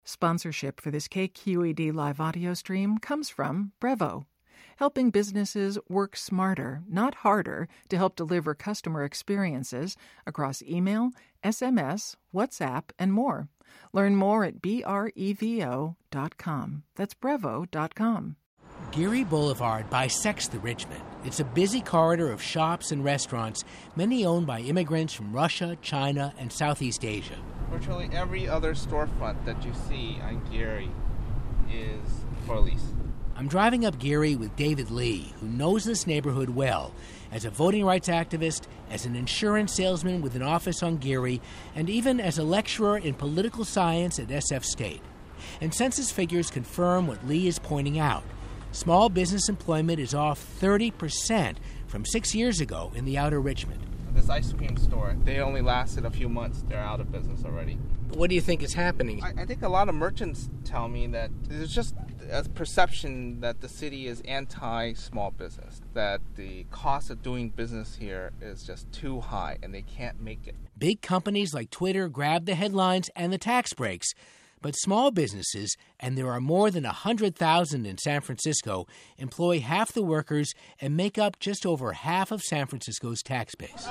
Sponsorship for this KQED live audio stream comes from Brevo, helping businesses work smarter, not harder, to help deliver customer experiences across email, SMS, WhatsApp, and more. Learn more at brevo.com. That's brevo.com. Geary Boulevard bisects the Richmond. It's a busy corridor of shops and restaurants, many owned by immigrants from Russia, China, and Southeast Asia. Virtually every other storefront that you see on Geary is for lease. I'm driving up Geary with David Lee, who knows this neighborhood well, as a voting rights activist, as an insurance salesman with an office on Geary, and even as a lecturer in political science at SF State. And census figures confirm what Lee is pointing out. Small business employment is off 30% from 6 years ago in the outer Richmond. This ice cream store, they only lasted a few months. They're out of business already. What do you think is happening? I think a lot of merchants tell me that there's just a perception that the city is anti-small business, that the cost of doing business here is just too high and they can't make it. Big companies like Twitter grab the headlines and the tax breaks. But small businesses, and there are more than 100,000 in San Francisco, employ half the workers and make up just over half of San Francisco's tax base.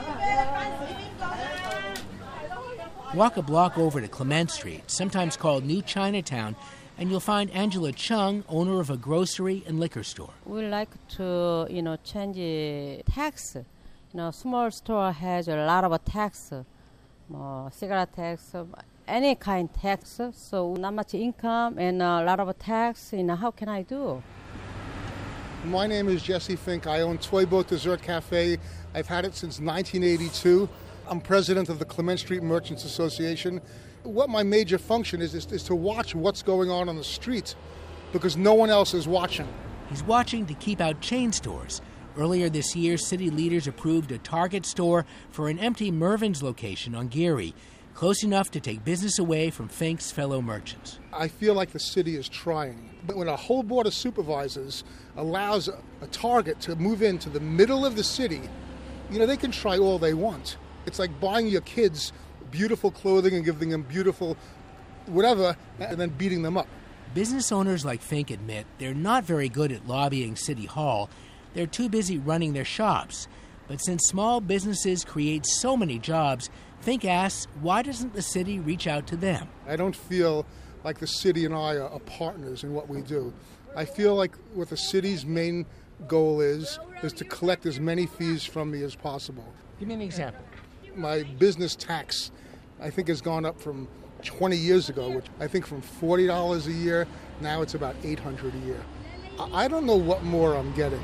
Walk a block over to Clement Street, sometimes called New Chinatown, and you'll find Angela Chung, owner of a grocery and liquor store. We like to, change the tax. Small store has a lot of tax, cigarette tax, any kind of tax, so not much income and a lot of tax, how can I do? My name is Jesse Fink. I own Toy Boat Dessert Cafe. I've had it since 1982. I'm president of the Clement Street Merchants Association. What my major function is to watch what's going on the street because no one else is watching. He's watching to keep out chain stores. Earlier this year, city leaders approved a Target store for an empty Mervyn's location on Geary, close enough to take business away from Fink's fellow merchants. I feel like the city is trying. But when a whole board of supervisors allows a Target to move into the middle of the city, they can try all they want. It's like buying your kids beautiful clothing and giving them beautiful whatever and then beating them up. Business owners like Fink admit they're not very good at lobbying City Hall. They're too busy running their shops. But since small businesses create so many jobs, Fink asks, why doesn't the city reach out to them? I don't feel like the city and I are partners in what we do. I feel like what the city's main goal is to collect as many fees from me as possible. Give me an example. My business tax, I think, has gone up from 20 years ago, which I think from $40 a year, now it's about $800 a year. I don't know what more I'm getting.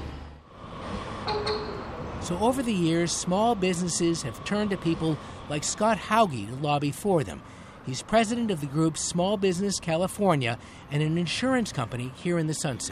So over the years, small businesses have turned to people like Scott Hauge to lobby for them. He's president of the group Small Business California and an insurance company here in the Sunset.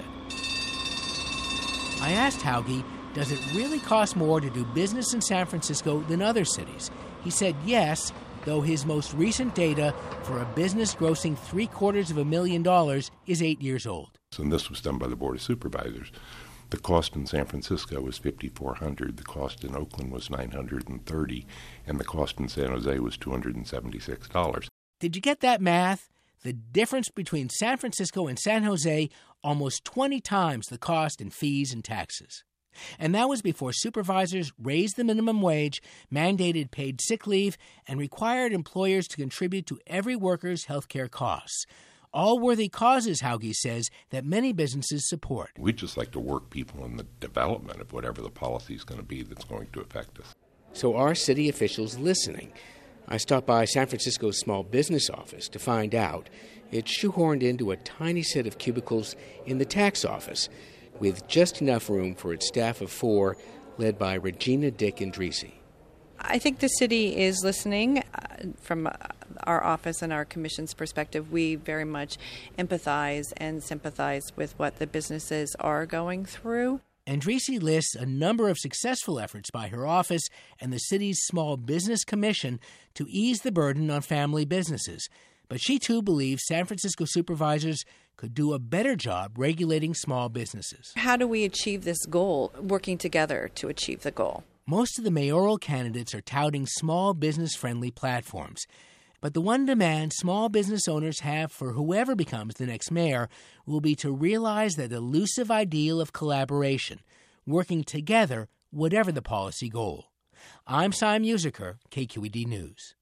I asked Hauge, does it really cost more to do business in San Francisco than other cities? He said yes, though his most recent data for a business grossing $750,000 is 8 years old. And this was done by the Board of Supervisors. The cost in San Francisco was $5,400, the cost in Oakland was $930, and the cost in San Jose was $276. Did you get that math? The difference between San Francisco and San Jose, almost 20 times the cost in fees and taxes. And that was before supervisors raised the minimum wage, mandated paid sick leave, and required employers to contribute to every worker's health care costs. All worthy causes, Hauge says, that many businesses support. We just like to work people in the development of whatever the policy is going to be that's going to affect us. So are city officials listening? I stopped by San Francisco's small business office to find out. It's shoehorned into a tiny set of cubicles in the tax office, with just enough room for its staff of 4, led by Regina Dick Andrisi. I think the city is listening. From our office and our commission's perspective, we very much empathize and sympathize with what the businesses are going through. Andrisi lists a number of successful efforts by her office and the city's Small Business Commission to ease the burden on family businesses. But she, too, believes San Francisco supervisors could do a better job regulating small businesses. How do we achieve this goal, working together to achieve the goal? Most of the mayoral candidates are touting small business-friendly platforms. But the one demand small business owners have for whoever becomes the next mayor will be to realize that elusive ideal of collaboration, working together, whatever the policy goal. I'm Simon Musiker, KQED News.